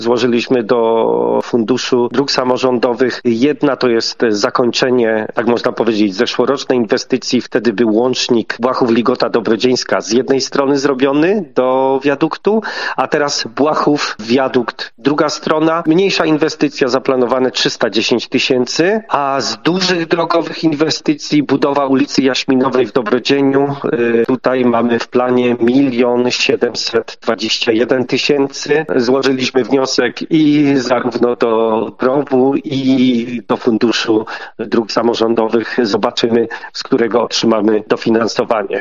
złożyliśmy do Funduszu Dróg Samorządowych. Jedna to jest zakończenie, tak można powiedzieć, zeszłorocznej inwestycji. Wtedy był łącznik Błachów-Ligota-Dobrodzieńska z jednej strony zrobiony do wiaduktu, a teraz Błachów, wiadukt, druga strona. Mniejsza inwestycja, zaplanowane 310 000, a z dużych drogowych inwestycji budowa ulicy Jaśminowej w Dobrodzieniu. Tutaj mamy w planie 1 721 000. Złożyliśmy wniosek i zarówno do PROW i do Funduszu Dróg Samorządowych. Zobaczymy, z którego otrzymamy dofinansowanie.